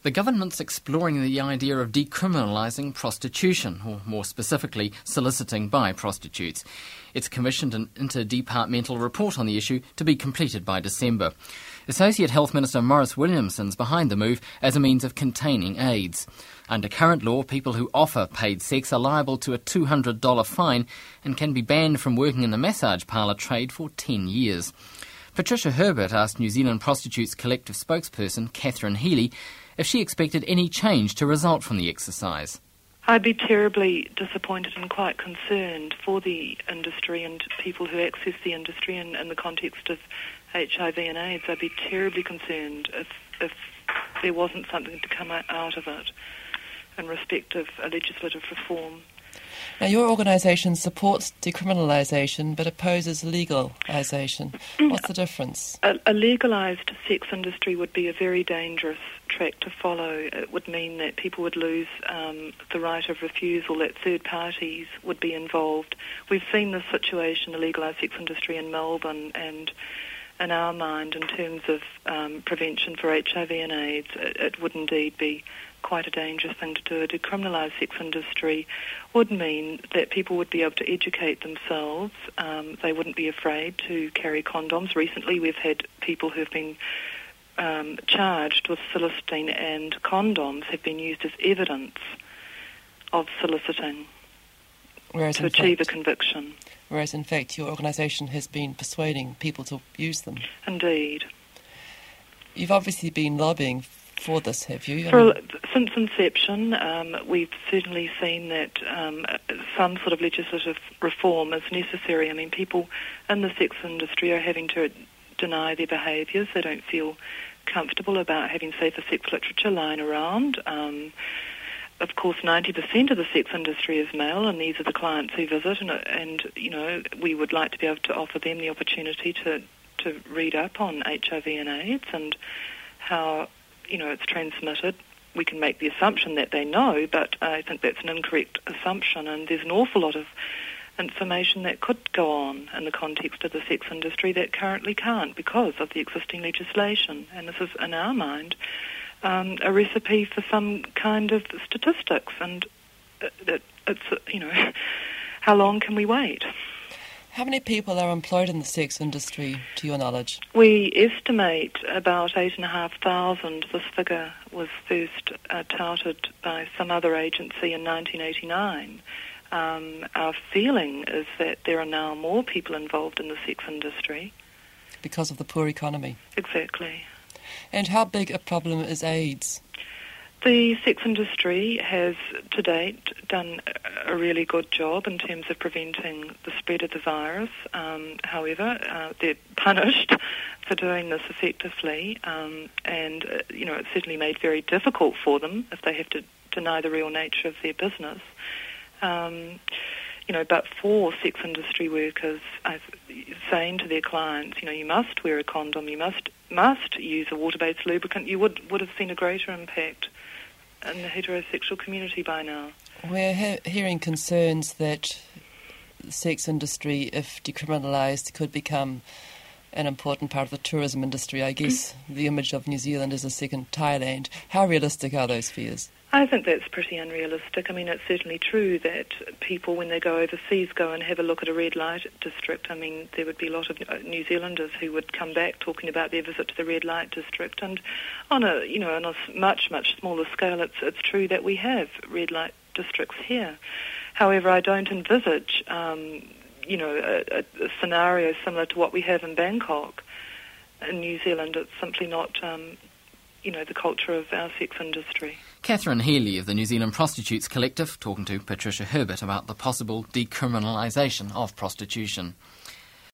The government's exploring the idea of decriminalising prostitution, or more specifically, soliciting by prostitutes. It's commissioned an interdepartmental report on the issue to be completed by December. Associate Health Minister Maurice Williamson's behind the move as a means of containing AIDS. Under current law, people who offer paid sex are liable to a $200 fine and can be banned from working in the massage parlour trade for 10 years. Patricia Herbert asked New Zealand Prostitutes Collective spokesperson Catherine Healy if she expected any change to result from the exercise. I'd be terribly disappointed and quite concerned for the industry and people who access the industry in the context of HIV and AIDS. I'd be terribly concerned if there wasn't something to come out of it in respect of a legislative reform. Now, your organisation supports decriminalisation but opposes legalisation. What's the difference? A legalised sex industry would be a very dangerous track to follow. It would mean that people would lose the right of refusal, that third parties would be involved. We've seen this situation, the legalised sex industry in Melbourne, and in our mind, in terms of prevention for HIV and AIDS, it would indeed be quite a dangerous thing to do. A decriminalised sex industry would mean that people would be able to educate themselves. They wouldn't be afraid to carry condoms. Recently we've had people who have been charged with soliciting, and condoms have been used as evidence of soliciting to achieve a conviction. Whereas in fact your organisation has been persuading people to use them. Indeed. You've obviously been lobbying for this, have you? Since inception, we've certainly seen that some sort of legislative reform is necessary. I mean, people in the sex industry are having to deny their behaviours. They don't feel comfortable about having safer sex literature lying around. Of course, 90% of the sex industry is male, and these are the clients who visit, and you know, we would like to be able to offer them the opportunity to read up on HIV and AIDS and how, you know, it's transmitted. We can make the assumption that they know, but I think that's an incorrect assumption, and there's an awful lot of information that could go on in the context of the sex industry that currently can't because of the existing legislation. And this is, in our mind, a recipe for some kind of statistics, and it's, you know, how long can we wait? How many people are employed in the sex industry, to your knowledge? We estimate about 8,500. This figure was first touted by some other agency in 1989. Our feeling is that there are now more people involved in the sex industry. Because of the poor economy? Exactly. And how big a problem is AIDS? The sex industry has, to date, done a really good job in terms of preventing the spread of the virus. However, they're punished for doing this effectively, and you know, it's certainly made very difficult for them if they have to deny the real nature of their business. You know, but for sex industry workers, saying to their clients, you know, you must wear a condom, you must use a water-based lubricant, you would have seen a greater impact in the heterosexual community by now. We're hearing concerns that the sex industry, if decriminalised, could become an important part of the tourism industry. I guess the image of New Zealand is a second Thailand. How realistic are those fears? I think that's pretty unrealistic. I mean, it's certainly true that people, when they go overseas, go and have a look at a red light district. I mean, there would be a lot of New Zealanders who would come back talking about their visit to the red light district. And on a much, much smaller scale, it's true that we have red light districts here. However, I don't envisage, a scenario similar to what we have in Bangkok. In New Zealand, it's simply not, the culture of our sex industry. Catherine Healy of the New Zealand Prostitutes Collective talking to Patricia Herbert about the possible decriminalisation of prostitution.